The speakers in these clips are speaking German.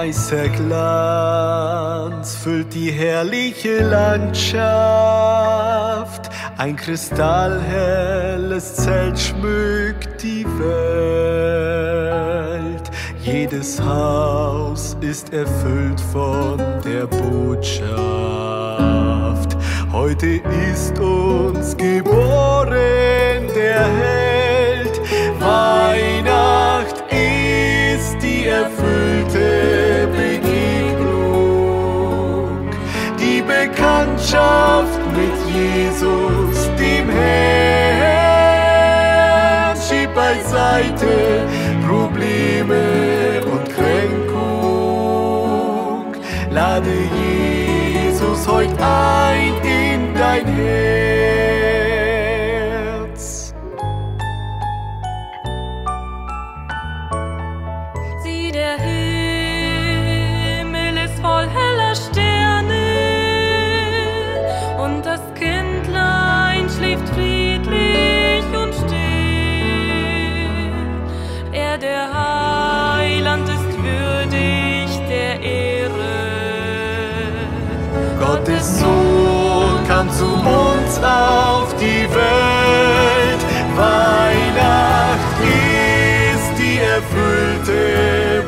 Weißer Glanz füllt die herrliche Landschaft, ein kristallhelles Zelt schmückt die Welt. Jedes Haus ist erfüllt von der Botschaft. Heute ist uns geboren der Held. Weihnacht ist die erfüllte Begegnung, die Bekanntschaft mit Jesus, dem Herrn. Schieb beiseite Probleme und Kränkung, lade Jesus heute ein in dein Herz. Sieh, der Himmel ist voll heller Sterne und das Kindlein schläft friedlich und still. Er, der Heiland, ist würdig der Ehre. Gottes Sohn kam zu uns auf die Welt. Weihnacht ist die erfüllte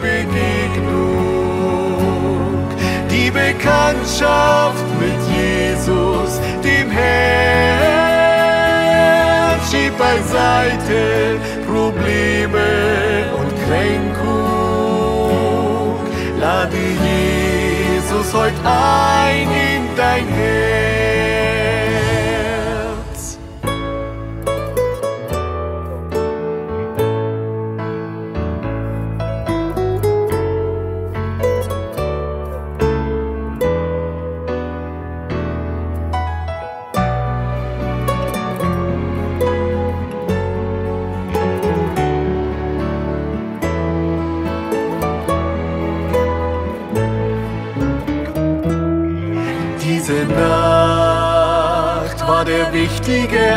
Begegnung, die Bekanntschaft mit Jesus, dem Herrn. Schieb beiseite Probleme und Kränkung, lade Jesus heute ein in dein Herz. Diese Nacht war der wichtige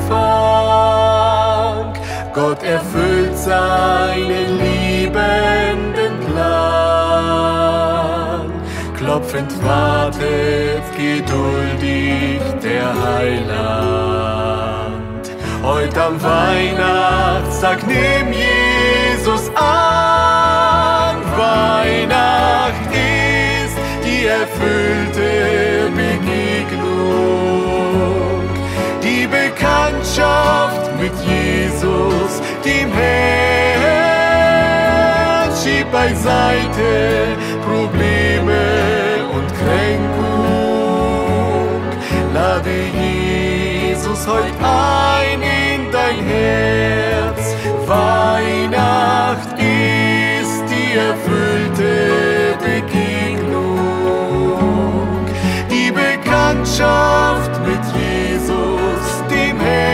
Anfang. Gott erfüllt seinen liebenden Plan. Klopfend wartet geduldig der Heiland. Heute am Weihnachtstag nimm Jesus an. Weihnacht ist die erfüllte Begegnung, die Bekanntschaft mit Jesus, dem Herrn. Schieb beiseite Probleme und Kränkung, lade Jesus heute ein in dein Herz. Weihnacht ist die erfüllte Begegnung, die Bekanntschaft mit Jesus, dem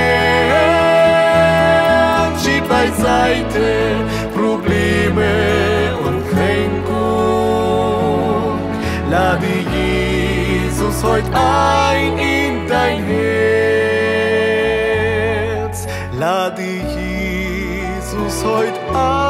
Herrn. Schieb beiseite Probleme und Kränkung, lade Jesus heute ein in dein Herz. Lade Jesus heute ein.